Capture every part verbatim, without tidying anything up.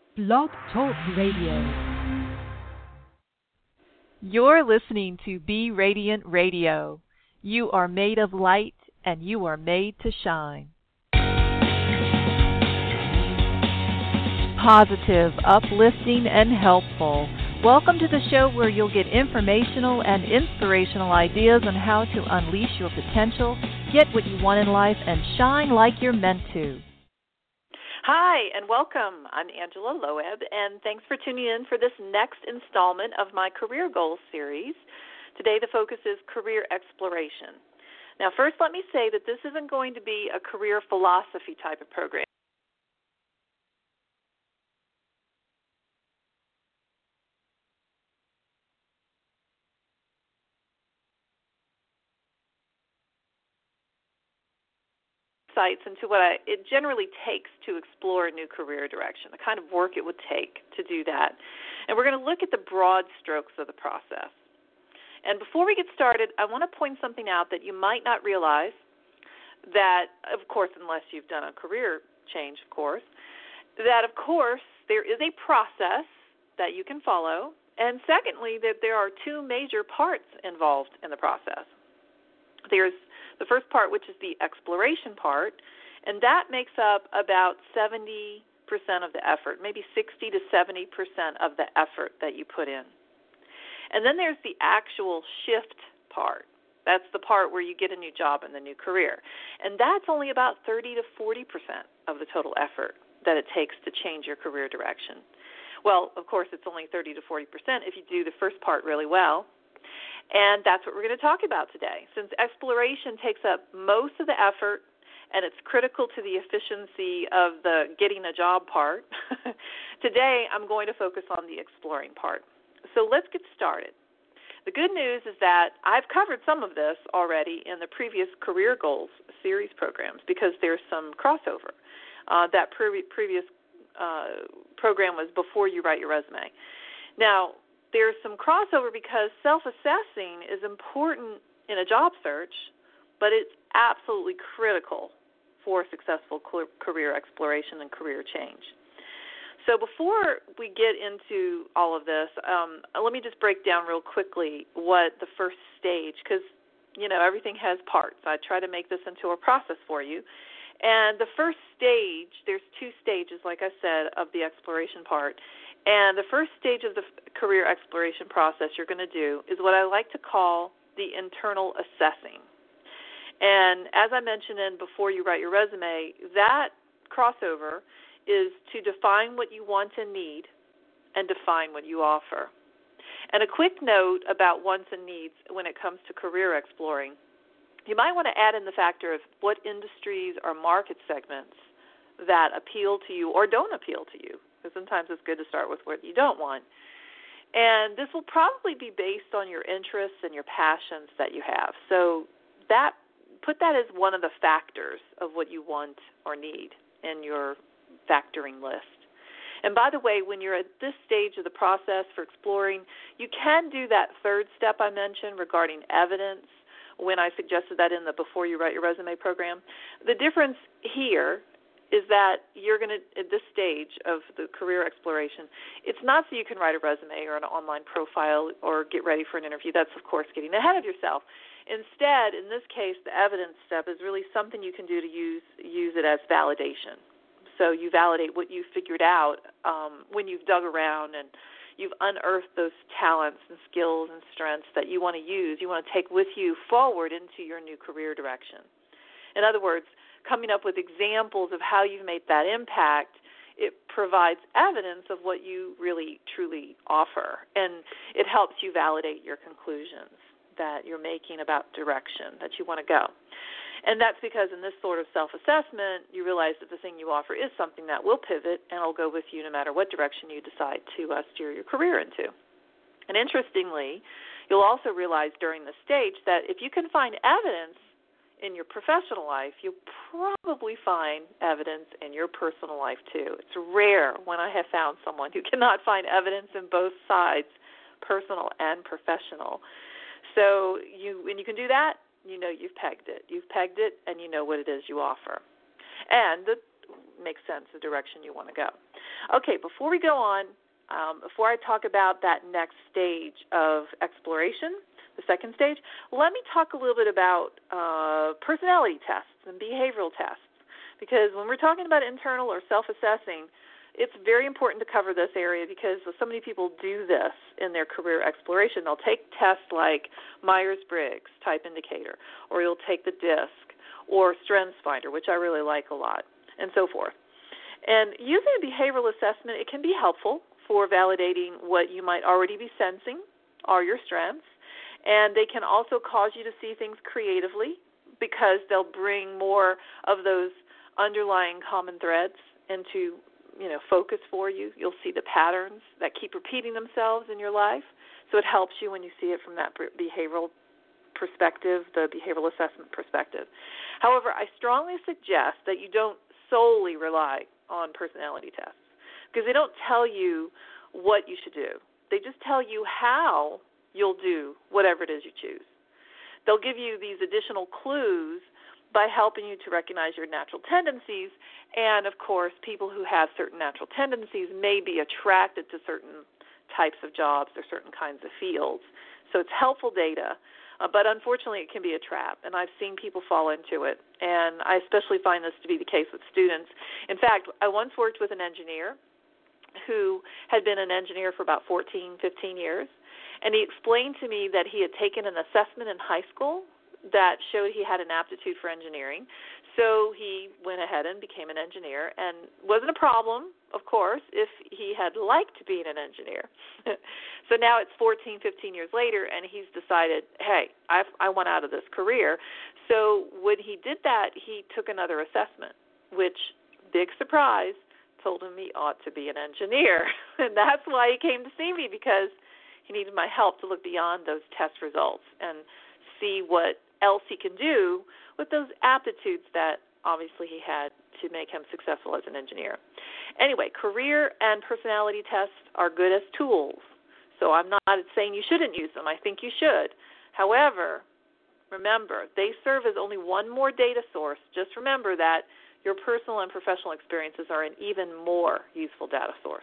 Blog Talk Radio. You're listening to Be Radiant Radio. You are made of light, and you are made to shine. Positive, uplifting, and helpful. Welcome to the show where you'll get informational and inspirational ideas on how to unleash your potential, get what you want in life, and shine like you're meant to. Hi, and welcome. I'm Angela Loeb, and thanks for tuning in for this next installment of my Career Goals series. Today the focus is career exploration. Now, first let me say that this isn't going to be a career philosophy type of program. Insights into what I, it generally takes to explore a new career direction, the kind of work it would take to do that. And we're going to look at the broad strokes of the process. And before we get started, I want to point something out that you might not realize that, of course, unless you've done a career change, of course, that, of course, there is a process that you can follow. And secondly, that there are two major parts involved in the process. There's the first part, which is the exploration part, and that makes up about seventy percent of the effort, maybe sixty to seventy percent of the effort that you put in. And then there's the actual shift part. That's the part where you get a new job and the new career. And that's only about thirty to forty percent of the total effort that it takes to change your career direction. Well, of course, it's only thirty to forty percent if you do the first part really well. And that's what we're going to talk about today. Since exploration takes up most of the effort and it's critical to the efficiency of the getting a job part, today I'm going to focus on the exploring part. So let's get started. The good news is that I've covered some of this already in the previous Career Goals series programs because there's some crossover. Uh, that pre- previous uh, program was Before You Write Your Resume. Now, there's some crossover because self-assessing is important in a job search, but it's absolutely critical for successful career exploration and career change. So before we get into all of this, um, let me just break down real quickly what the first stage, because, you know, everything has parts. I try to make this into a process for you. And the first stage, there's two stages, like I said, of the exploration part. And the first stage of the career exploration process you're going to do is what I like to call the internal assessing. And as I mentioned in Before You Write Your Resume, that crossover is to define what you want and need and define what you offer. And a quick note about wants and needs when it comes to career exploring. You might want to add in the factor of what industries or market segments that appeal to you or don't appeal to you, because sometimes it's good to start with what you don't want. And this will probably be based on your interests and your passions that you have. So that put that as one of the factors of what you want or need in your factoring list. And by the way, when you're at this stage of the process for exploring, you can do that third step I mentioned regarding evidence when I suggested that in the Before You Write Your Resume program. The difference here is that you're going to, at this stage of the career exploration, it's not so you can write a resume or an online profile or get ready for an interview. That's, of course, getting ahead of yourself. Instead, in this case, the evidence step is really something you can do to use use it as validation. So you validate what you figured out um, when you've dug around and you've unearthed those talents and skills and strengths that you want to use, you want to take with you forward into your new career direction. In other words, coming up with examples of how you've made that impact, it provides evidence of what you really, truly offer. And it helps you validate your conclusions that you're making about direction that you want to go. And that's because in this sort of self-assessment, you realize that the thing you offer is something that will pivot and will go with you no matter what direction you decide to uh, steer your career into. And interestingly, you'll also realize during the stage that if you can find evidence in your professional life, you'll probably find evidence in your personal life too. It's rare when I have found someone who cannot find evidence in both sides, personal and professional. So you, when you can do that, you know you've pegged it. You've pegged it, and you know what it is you offer. And it makes sense the direction you want to go. Okay, before we go on, um, before I talk about that next stage of exploration, the second stage, let me talk a little bit about uh, personality tests and behavioral tests. Because when we're talking about internal or self-assessing, it's very important to cover this area because so many people do this in their career exploration. They'll take tests like Myers-Briggs type indicator, or you'll take the DISC, or StrengthsFinder, which I really like a lot, and so forth. And using a behavioral assessment, it can be helpful for validating what you might already be sensing are your strengths, and they can also cause you to see things creatively because they'll bring more of those underlying common threads into, you know, focus for you. You'll see the patterns that keep repeating themselves in your life, so it helps you when you see it from that behavioral perspective, the behavioral assessment perspective. However, I strongly suggest that you don't solely rely on personality tests because they don't tell you what you should do. They just tell you how you'll do whatever it is you choose. They'll give you these additional clues by helping you to recognize your natural tendencies, and, of course, people who have certain natural tendencies may be attracted to certain types of jobs or certain kinds of fields. So it's helpful data, uh, but unfortunately it can be a trap, and I've seen people fall into it, and I especially find this to be the case with students. In fact, I once worked with an engineer who had been an engineer for about fourteen, fifteen years, and he explained to me that he had taken an assessment in high school that showed he had an aptitude for engineering. So he went ahead and became an engineer, and wasn't a problem, of course, if he had liked being an engineer. So now it's fourteen, fifteen years later, and he's decided, hey, I've, I want out of this career. So when he did that, he took another assessment, which, big surprise, told him he ought to be an engineer. And that's why he came to see me, because he needed my help to look beyond those test results and see what else he can do with those aptitudes that obviously he had to make him successful as an engineer. Anyway, career and personality tests are good as tools, so I'm not saying you shouldn't use them. I think you should. However, remember, they serve as only one more data source. Just remember that your personal and professional experiences are an even more useful data source.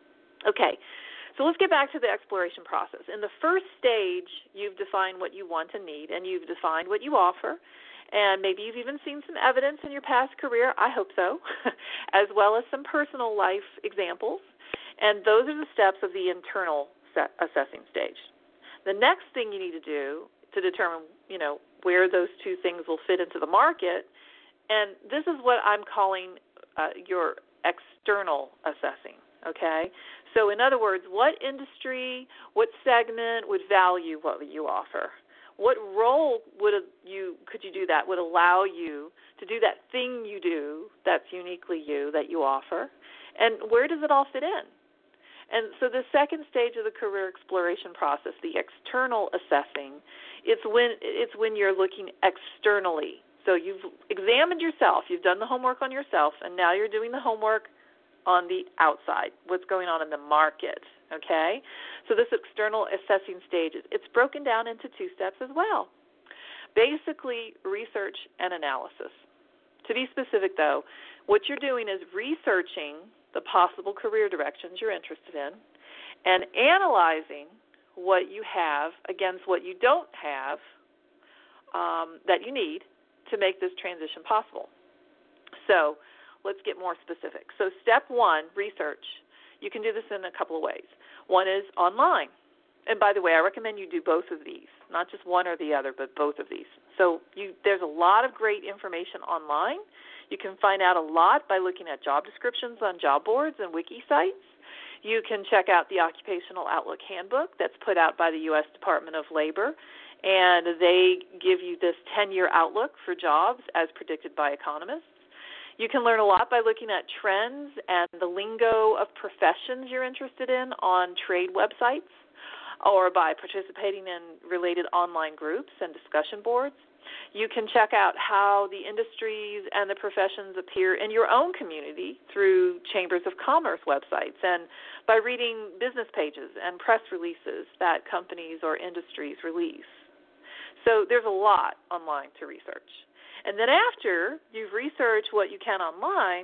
Okay. So let's get back to the exploration process. In the first stage, you've defined what you want and need, and you've defined what you offer, and maybe you've even seen some evidence in your past career, I hope so, as well as some personal life examples, and those are the steps of the internal assessing stage. The next thing you need to do to determine, you know, where those two things will fit into the market, and this is what I'm calling uh, your external assessing. Okay, so in other words, what industry, what segment would value what you offer? What role would you could you do that would allow you to do that thing you do that's uniquely you that you offer? And where does it all fit in? And so the second stage of the career exploration process, the external assessing, it's when it's when you're looking externally. So you've examined yourself, you've done the homework on yourself, and now you're doing the homework on the outside, what's going on in the market, okay? So this external assessing stage, it's broken down into two steps as well. Basically, research and analysis. To be specific, though, what you're doing is researching the possible career directions you're interested in and analyzing what you have against what you don't have um, that you need to make this transition possible. So let's get more specific. So step one, research. You can do this in a couple of ways. One is online. And by the way, I recommend you do both of these, not just one or the other, but both of these. So you, there's a lot of great information online. You can find out a lot by looking at job descriptions on job boards and wiki sites. You can check out the Occupational Outlook Handbook that's put out by the U S Department of Labor, and they give you this ten-year outlook for jobs as predicted by economists. You can learn a lot by looking at trends and the lingo of professions you're interested in on trade websites, or by participating in related online groups and discussion boards. You can check out how the industries and the professions appear in your own community through chambers of commerce websites and by reading business pages and press releases that companies or industries release. So there's a lot online to research. And then after you've researched what you can online,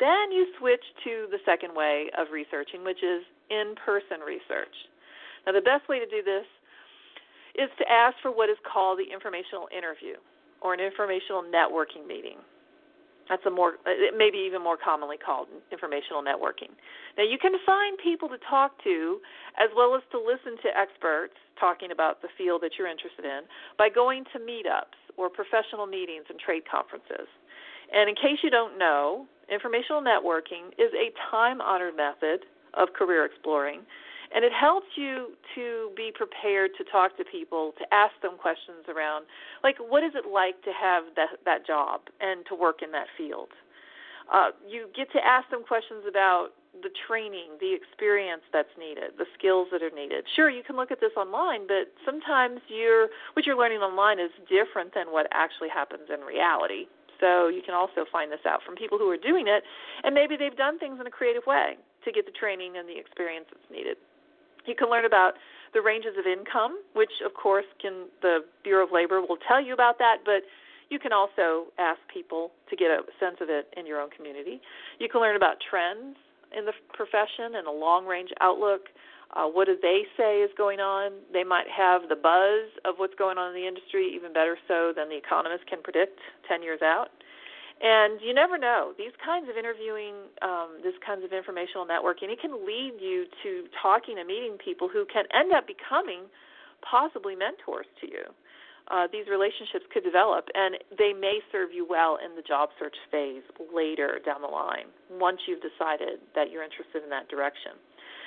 Then you switch to the second way of researching, which is in-person research. Now, the best way to do this is to ask for what is called the informational interview or an informational networking meeting. That's a more, it may be even more commonly called informational networking. Now, you can find people to talk to as well as to listen to experts talking about the field that you're interested in by going to meetups or professional meetings and trade conferences. And in case you don't know, informational networking is a time-honored method of career exploring, and it helps you to be prepared to talk to people, to ask them questions around, like, what is it like to have that, that job and to work in that field? Uh, you get to ask them questions about the training, the experience that's needed, the skills that are needed. Sure, you can look at this online, but sometimes you're, what you're learning online is different than what actually happens in reality. So you can also find this out from people who are doing it, and maybe they've done things in a creative way to get the training and the experience that's needed. You can learn about the ranges of income, which, of course, can the Bureau of Labor will tell you about that, but you can also ask people to get a sense of it in your own community. You can learn about trends in the profession and a long-range outlook. Uh, what do they say is going on? They might have the buzz of what's going on in the industry, even better so than the economists can predict ten years out. And you never know. These kinds of interviewing, um, this kinds of informational networking, it can lead you to talking and meeting people who can end up becoming possibly mentors to you. Uh, these relationships could develop, and they may serve you well in the job search phase later down the line, once you've decided that you're interested in that direction.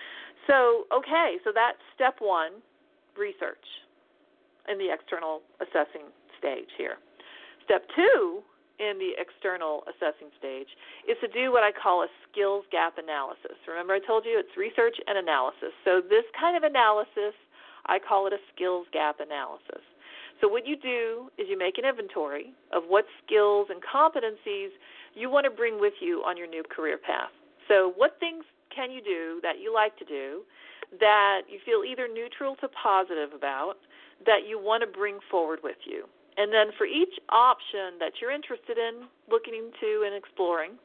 So, okay, so that's step one, research in the external assessing stage here. Step two, in the external assessing stage, is to do what I call a skills gap analysis. Remember I told you it's research and analysis. So this kind of analysis, I call it a skills gap analysis. So what you do is you make an inventory of what skills and competencies you want to bring with you on your new career path. So what things can you do that you like to do, that you feel either neutral to positive about, that you want to bring forward with you? And then for each option that you're interested in looking into and exploring,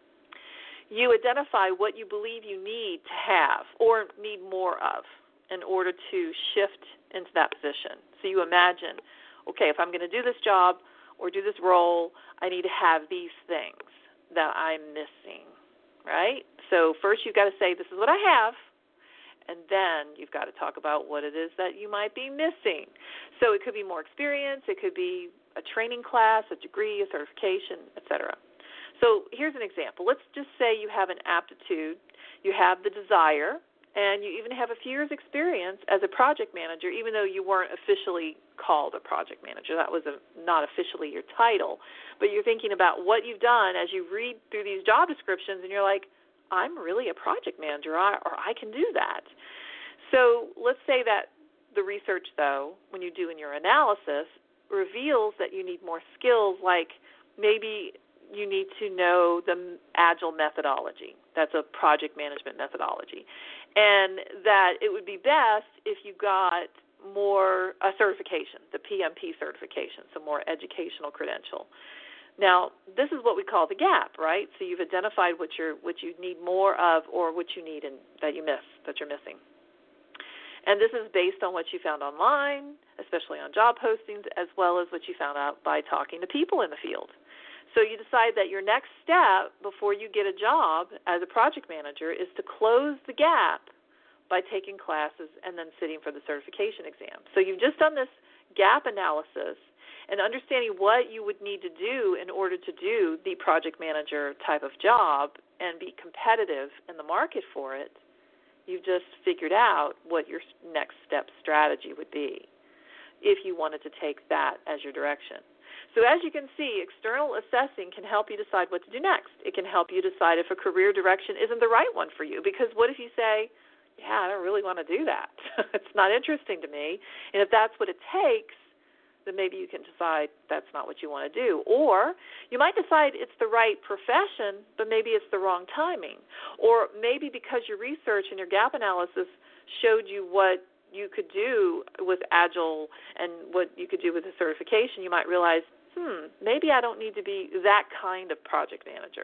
you identify what you believe you need to have or need more of in order to shift into that position. So you imagine, okay, if I'm going to do this job or do this role, I need to have these things that I'm missing, right? So first you've got to say, this is what I have. And then you've got to talk about what it is that you might be missing. So it could be more experience, it could be a training class, a degree, a certification, et cetera. So here's an example. Let's just say you have an aptitude, you have the desire, and you even have a few years' experience as a project manager, even though you weren't officially called a project manager. That was a, not officially your title. But you're thinking about what you've done as you read through these job descriptions, and you're like, I'm really a project manager, or I can do that. So let's say that the research, though, when you do in your analysis, reveals that you need more skills, like maybe you need to know the Agile methodology. That's a project management methodology. And that it would be best if you got more a certification, the P M P certification, so more educational credential. Now, this is what we call the gap, right? So you've identified what you're, what you need more of or what you need and that you miss, that you're missing. And this is based on what you found online, especially on job postings, as well as what you found out by talking to people in the field. So you decide that your next step before you get a job as a project manager is to close the gap by taking classes and then sitting for the certification exam. So you've just done this gap analysis and understanding what you would need to do in order to do the project manager type of job and be competitive in the market for it. You've just figured out what your next step strategy would be if you wanted to take that as your direction. So as you can see, external assessing can help you decide what to do next. It can help you decide if a career direction isn't the right one for you, because what if you say, yeah, I don't really want to do that. It's not interesting to me. And if that's what it takes, then maybe you can decide that's not what you want to do. Or you might decide it's the right profession, but maybe it's the wrong timing. Or maybe because your research and your gap analysis showed you what you could do with Agile and what you could do with a certification, you might realize, hmm, maybe I don't need to be that kind of project manager.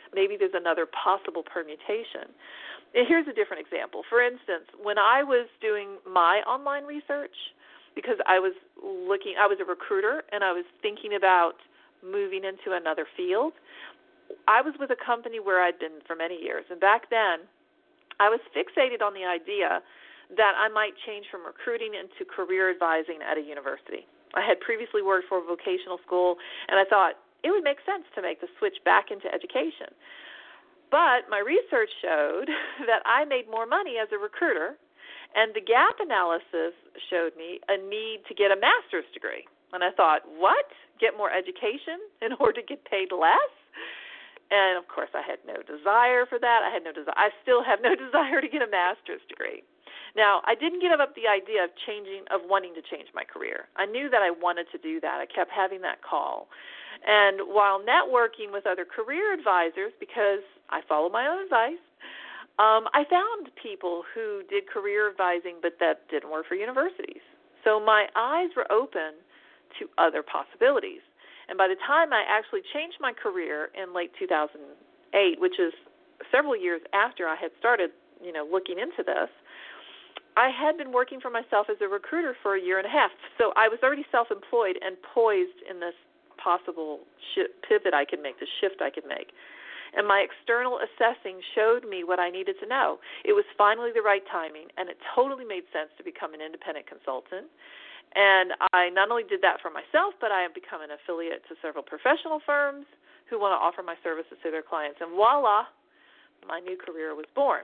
Maybe there's another possible permutation. And here's a different example. For instance, when I was doing my online research, because I was looking, I was a recruiter, and I was thinking about moving into another field, I was with a company where I'd been for many years. And back then, I was fixated on the idea that I might change from recruiting into career advising at a university. I had previously worked for a vocational school, and I thought it would make sense to make the switch back into education. But my research showed that I made more money as a recruiter, and the gap analysis showed me a need to get a master's degree. And I thought, what? Get more education in order to get paid less? And, of course, I had no desire for that. I had no desire. I still have no desire to get a master's degree. Now, I didn't give up the idea of changing, of wanting to change my career. I knew that I wanted to do that. I kept having that call. And while networking with other career advisors, because I follow my own advice, um, I found people who did career advising, but that didn't work for universities. So my eyes were open to other possibilities. And by the time I actually changed my career in late two thousand eight, which is several years after I had started, you know, looking into this, I had been working for myself as a recruiter for a year and a half. So I was already self-employed and poised in this possible sh- pivot I could make, the shift I could make. And my external assessing showed me what I needed to know. It was finally the right timing, and it totally made sense to become an independent consultant. And I not only did that for myself, but I have become an affiliate to several professional firms who want to offer my services to their clients. And voila, my new career was born.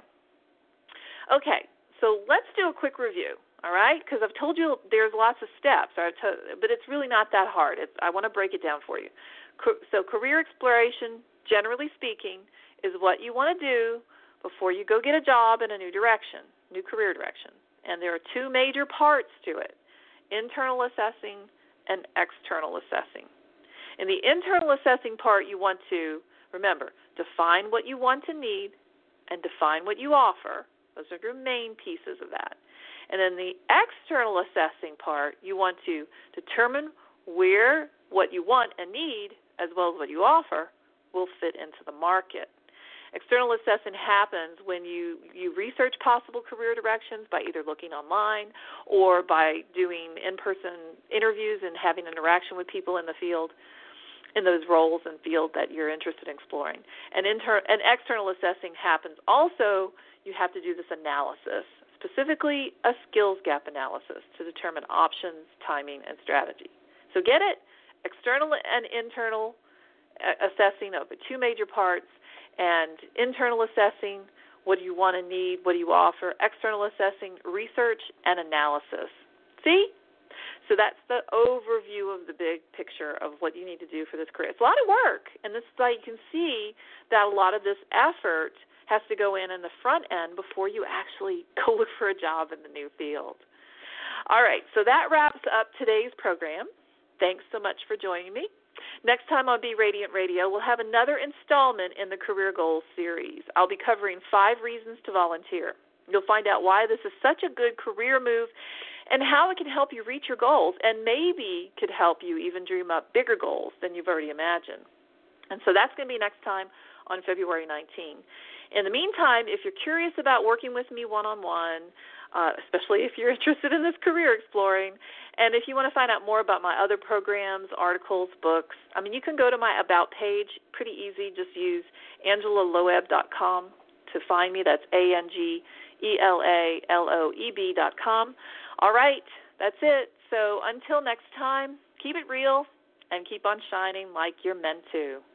Okay, so let's do a quick review, all right? Because I've told you there's lots of steps, but it's really not that hard. It's, I want to break it down for you. So career exploration, generally speaking, is what you want to do before you go get a job in a new direction, new career direction. And there are two major parts to it: internal assessing and external assessing. In the internal assessing part, you want to, remember, define what you want and need and define what you offer. Those are your main pieces of that. And in the external assessing part, you want to determine where what you want and need, as well as what you offer, will fit into the market. External assessment happens when you, you research possible career directions by either looking online or by doing in-person interviews and having interaction with people in the field, in those roles and field that you're interested in exploring. And, inter- and external assessing happens also, you have to do this analysis, specifically a skills gap analysis to determine options, timing, and strategy. So get it? External and internal assessing of the two major parts, and internal assessing, what do you want and need, what do you offer, external assessing, research, and analysis. See? So that's the overview of the big picture of what you need to do for this career. It's a lot of work, and this is why you can see that a lot of this effort has to go in in the front end before you actually go look for a job in the new field. All right, so that wraps up today's program. Thanks so much for joining me. Next time on Be Radiant Radio, we'll have another installment in the Career Goals series. I'll be covering five reasons to volunteer. You'll find out why this is such a good career move and how it can help you reach your goals and maybe could help you even dream up bigger goals than you've already imagined. And so that's going to be next time on February nineteenth. In the meantime, if you're curious about working with me one-on-one, uh, especially if you're interested in this career exploring, and if you want to find out more about my other programs, articles, books, I mean, you can go to my About page. Pretty easy. Just use angela loeb dot com to find me. That's A N G E L A L O E B dot com. All right, that's it. So until next time, keep it real and keep on shining like you're meant to.